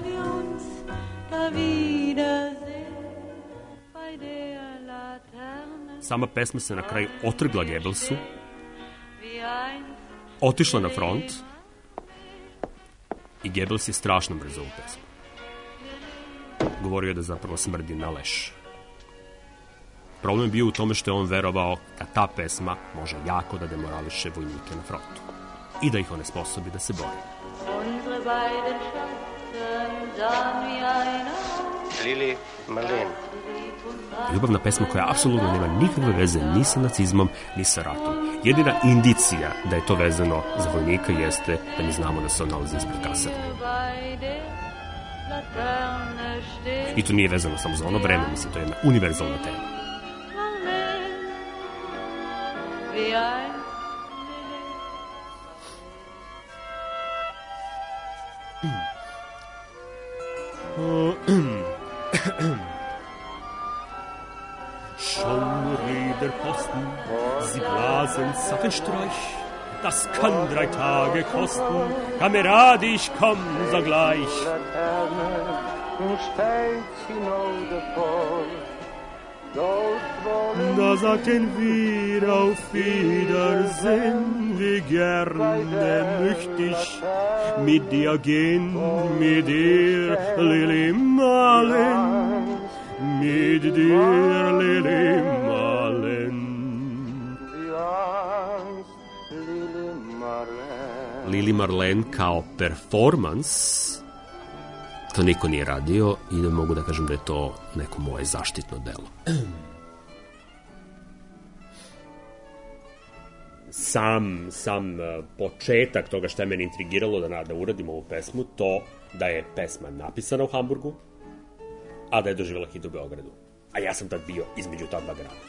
Sama pesma se na kraju otrgla Goebbelsu, otišla na front i Goebbels je strašno brzo ovu pesmu. Govorio je da zapravo smrdi na leš. Problem je bio u tome što je on verovao da ta pesma može jako da demorališe vojnike na frontu i da ih onesposobi da se bore. Lili Marleen. Ljubavna pesma koja apsolutno nema nikakve veze ni sa nacizmom, ni sa ratom. Jedina indicija da je to vezano za vojnika jeste da mi znamo da se on nalazi ispred kasarne. I to nije vezano samo za ono vreme, mislim, to je jedna univerzalna tema. Schon der Posten, sie blasen Saffenstreich. Das kann 3 Tage kosten. Kamerad, ich komm sogleich. Da sagten wir auf Wiedersehen, wie gerne möchte ich mit dir gehen, mit dir, Lili Marleen, mit dir, Lili Marleen. Lili Marleen kao performans, to niko nije radio i da mogu da kažem da je to neko moje zaštitno delo. Sam početak toga što je meni intrigiralo da uradim ovu pesmu, to da je pesma napisana u Hamburgu, a da je doživjela hit u Beogradu. A ja sam tad bio između ta dva grada.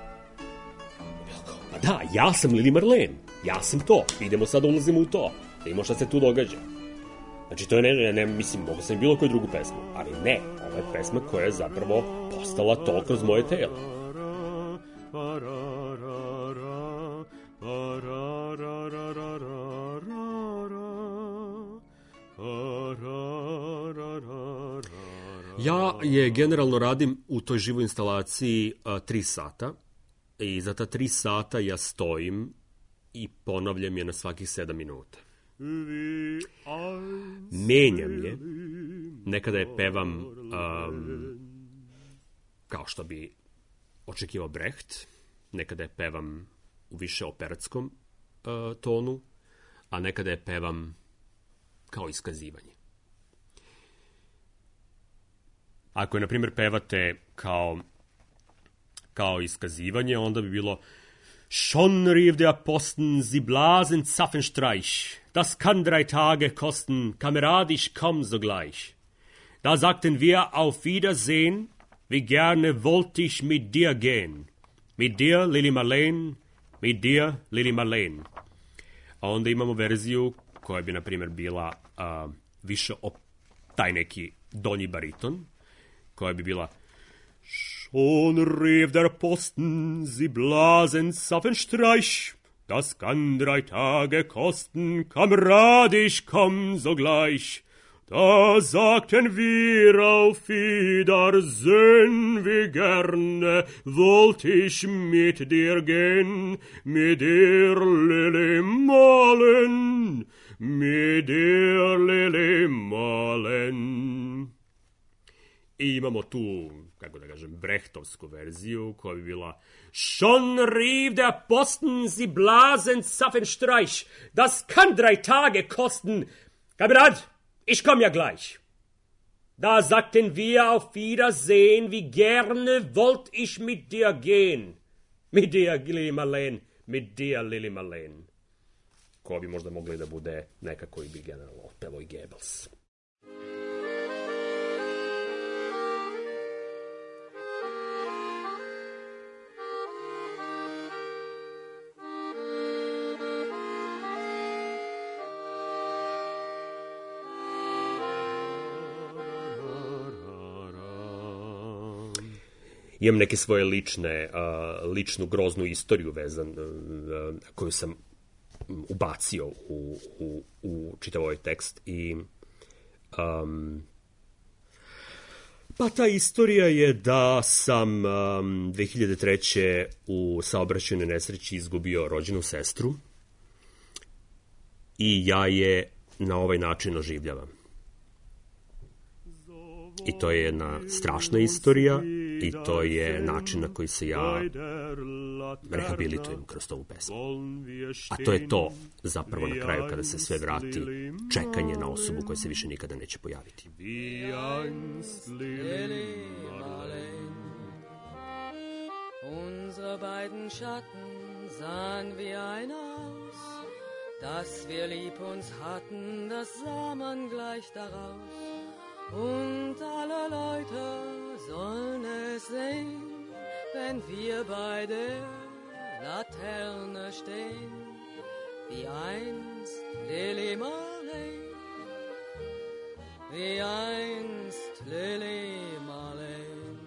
Pa da, ja sam Lili Marleen, ja sam to, idemo sad da ulazimo u to, da imamo šta se tu događa. Znači, to je ne mislim, mogu sam bilo koju drugu pesmu, ali ne, ova je pesma koja je zapravo postala to kroz moje telo. Ja je generalno radim u toj živoj instalaciji 3 sata i za ta 3 sata ja stojim i ponavljam je na svakih 7 minuta. Menjam je nekada je pevam kao što bi očekivao Brecht, nekada je pevam u više operatskom tonu, a nekada je pevam kao iskazivanje. Ako je, na primjer, pevate kao iskazivanje, onda bi bilo Schon rief der Posten, sie blasen Zapfenstreich. Das kann 3 Tage kosten, Kamerad, ich komm sogleich. Da sagten wir auf Wiedersehen, wie gerne wollte ich mit dir gehen. Mit dir, Lili Marleen, mit dir, Lili Marleen. A onda imamo verziju koja bi, na primjer, bila više taj neki donji bariton, koja bi bila Schon rief der Posten, sie blasen Zapfenstreich. Das kann 3 Tage kosten, Kamerad, ich komm sogleich. Da sagten wir auf Wiedersehen, wie gerne wollt ich mit dir gehen, mit dir, Lili Marleen, mit dir, Lili Marleen. I imamo tu, kako da kažem, brechtovsku verziju koja bi bila Schon rief der Posten, sie blasen Zapfenstreich. Das kann 3 Tage kosten. Kamerad, ich komm ja gleich. Da sagten wir auf Wiedersehen, wie gerne wollt ich mit dir gehen. Mit dir, Lili Marleen, mit dir, Lili Marleen. Ko bi možda mogli da bude neka koji bi generalno otpevao i Goebbels. Imam neke svoje ličnu groznu istoriju koju sam ubacio u čitav ovaj tekst i pa ta istorija je da sam 2003. u saobraćajnoj nesreći izgubio rođenu sestru i ja je na ovaj način oživljavam. I to je jedna strašna istorija i to je način na koji se ja rehabilitujem kroz ovu pesmu. A to je to zapravo na kraju kada se sve vrati, čekanje na osobu koja se više nikada neće pojaviti. Unsere beiden Schatten sahen wie ein aus, dass wir lieb uns hatten, das sah man gleich daraus. Und alle Leute sollen es sehen, wenn wir bei der Laterne stehen, wie einst Lili Marleen, wie einst Lili Marleen.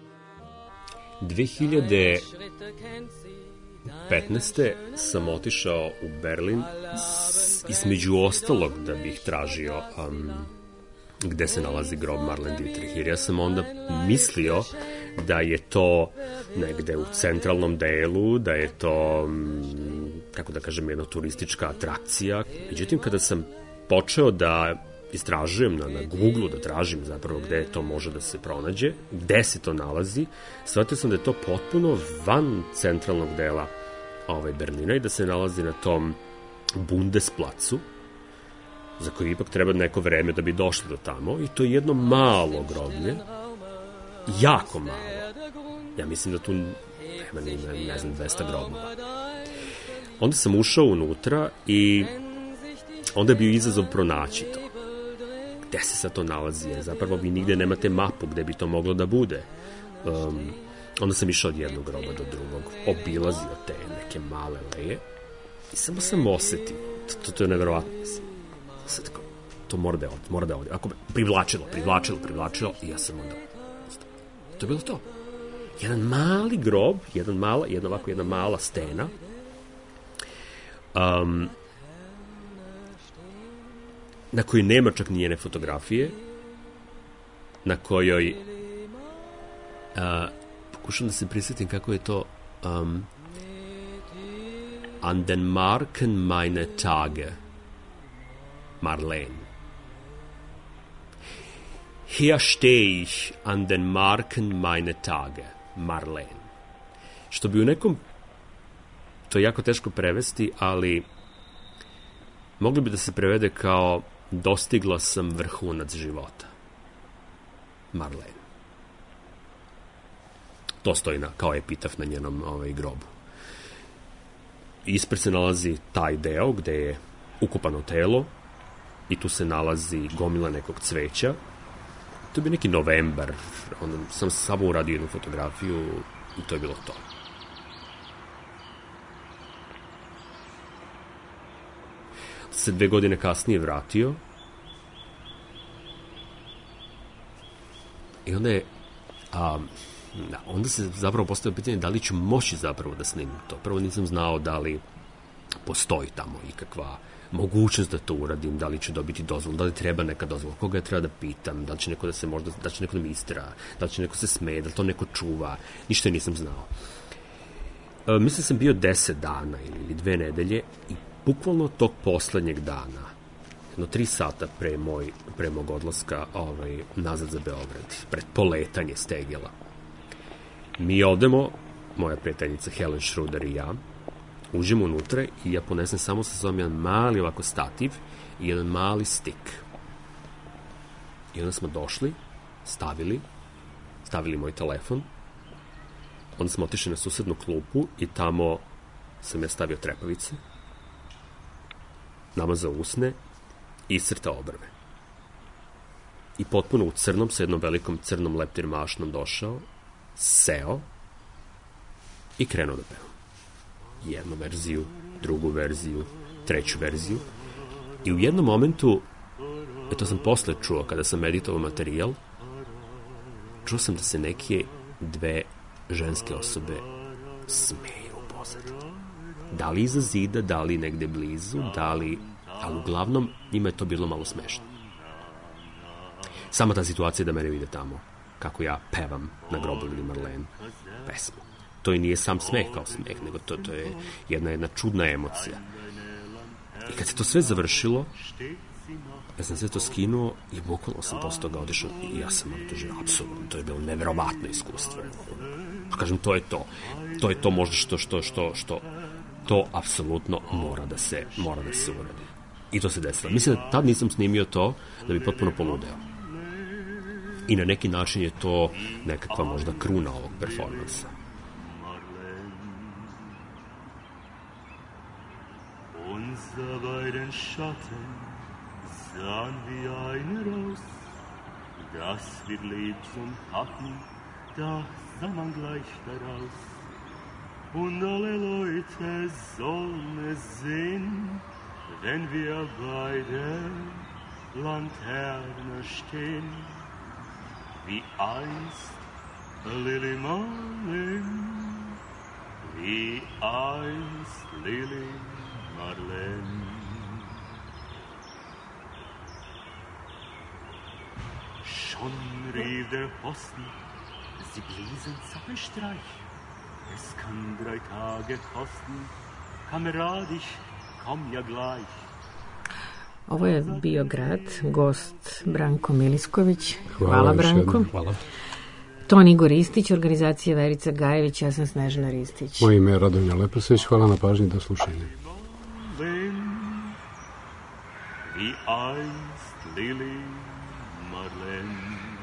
2015. sam otišao u Berlin između ostalog da bih tražio gde se nalazi grob Marlene Dietrich, jer ja sam onda mislio da je to negde u centralnom delu, da je to, kako da kažem, jedna turistička atrakcija. Međutim, kada sam počeo da istražujem na Google-u, da tražim zapravo gde to može da se pronađe, gde se to nalazi, shvatio sam da je to potpuno van centralnog dela Berlina i da se nalazi na tom Bundesplacu, za koji ipak treba neko vreme da bi došli do tamo, i to je jedno malo groblje, jako malo. Ja mislim da tu nema, ne znam, 200 grobova. Onda sam ušao unutra i onda je bio izazov pronaći to. Gde se sad to nalazi? Jer zapravo vi nigde nemate mapu gde bi to moglo da bude. Onda sam išao od jednog groba do drugog, obilazio te neke male leje i samo sam osetio. To je neverovatno, mislim. Sad tako, to mora da ode. Ako me privlačilo i ja sam onda... To je bilo to. Jedan mali grob, jedna mala stena, na kojoj nema čak njene fotografije, na kojoj pokušam da se prisjetim kako je to an den Marken meine Tage Marleen. Hier stehe ich an den Marken meine Tage, Marlene. Što bi u nekom, to je jako teško prevesti, ali mogli bi da se prevede kao dostigla sam vrhunac života. Marlene. To stoji kao epitaf na njenom grobu. Ispred se nalazi taj deo gde je ukopano telo i tu se nalazi gomila nekog cveća. To je bio neki novembar. Onda sam samo uradio jednu fotografiju i to je bilo to. Se 2 godine kasnije vratio i onda je onda se zapravo postavio pitanje da li ću moći zapravo da snimim to. Prvo nisam znao da li postoji tamo ikakva mogućnost da to uradim, da li ću dobiti dozvolu, da li treba neka dozvola, koga ja treba da pitam, da li će neko da se možda, da će neko da mi istera, da li će neko se smeje, da li to neko čuva, ništa nisam znao. Mislim sam bio 10 dana ili 2 nedelje i bukvalno tog poslednjeg dana, 3 sata pre mog odlaska nazad za Beograd, pred poletanje Stegela. Mi odemo, moja prijateljica Helen Schruder i ja, uđemo unutra i ja ponesem samo sa sobom jedan mali ovako stativ i jedan mali stik. I onda smo došli, stavili moj telefon, onda smo otišli na susednu klupu i tamo sam ja stavio trepavice, namazao usne i iscrtao obrve. I potpuno u crnom, sa jednom velikom crnom leptir mašnom došao, seo i krenuo da pevam. Jednu verziju, drugu verziju, treću verziju. I u jednom momentu, to sam posle čuo kada sam editovao materijal, čuo sam da se neke 2 ženske osobe smeju u pozadini. Da li iza zida, da li negde blizu, ali uglavnom njima je to bilo malo smešno. Sama ta situacija da mene vide tamo, kako ja pevam na grobu Lili Marlene pesmu. To i nije sam smeh kao smeh, nego to je jedna čudna emocija. I kad se to sve završilo, ja sam sve to skinuo i bukvalno sam posle toga odišao i ja sam otužio, apsolutno, to je bilo neverovatno iskustvo. Kažem, to je to. To je to možda što to apsolutno mora da se uradi. I to se desilo. Mislim da tad nisam snimio to da bi potpuno poludeo. I na neki način je to nekakva možda kruna ovog performansa. Unser beiden Schatten sahen wie eine raus, dass wir Lebensund hatten, da sah man gleich daraus. Und alle Leute sollen es sehen, wenn wir bei der Laterne stehen, wie einst Lili Marlene, wie einst Lili Marlene. Schon rief der Posten, sie bliesen Zappenstreich. Es kann 3 Tage kosten, Kamerad, ich komm ja gleich. Ovo je bio Grad, gost Branko Milisković. Hvala Branko. Hvala. Ton Igor Ristić, organizacija Verica Gajević, ja sam Snežana Ristić. Moje ime je Radonja Leposević, hvala na pažnji, do slušanja. Wie einst Lili Marlene.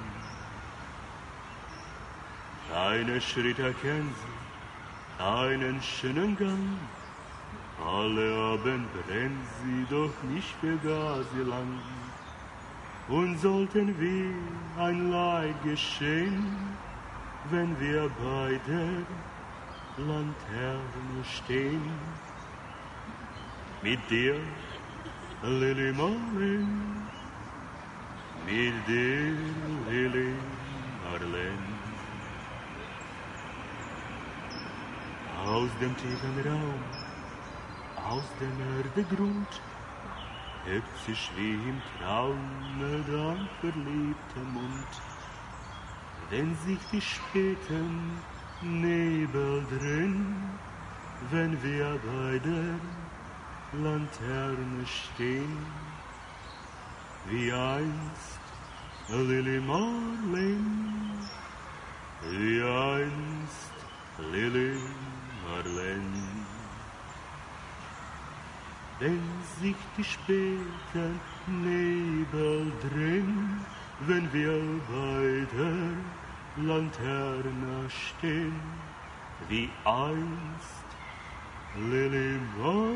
Keine Schritt erkennen sie, einen schönen Gang. Alle Abend brennt sie, doch nicht für gar sie lang. Und sollten wir ein Leid geschehen, wenn wir bei der Laterne stehen, mit dir, Lili Marlene, mit dir, Lili Marlene. Aus dem tiefen Raum, aus dem Erdegrund, hebt sich wie im Traume dein verliebter Mund. Wenn sich die späten Nebel drehen, wenn wir bei der Laterne stehen, wie einst Lili Marleen, wie einst Lili Marleen. Wenn sich die späten Nebel drehen, wenn wir bei der Lanterne stehen, wie einst Lili Marleen.